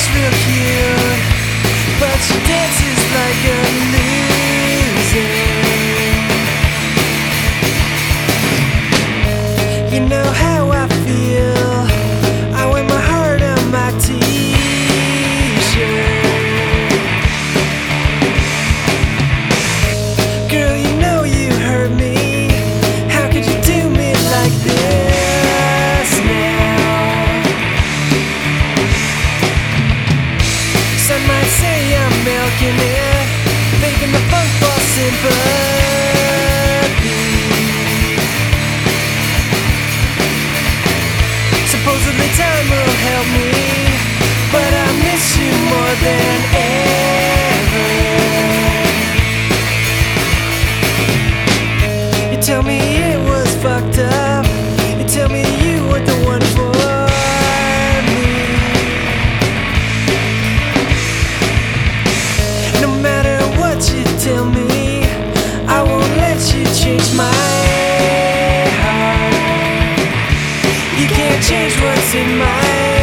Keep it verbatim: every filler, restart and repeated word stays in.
real cute, but she dances like a loser. You know how I feel, I wear my heart on my t-shirt. Girl, you know you hurt me. How could you do me like this now? Some might say I'm milking it, faking the funk for sympathy. Supposedly time will help me, but I miss you more than ever. You tell me it was fucked up, you tell me you were the one for me. No matter what you tell me, I won't let you change my heart. You can't change what's in my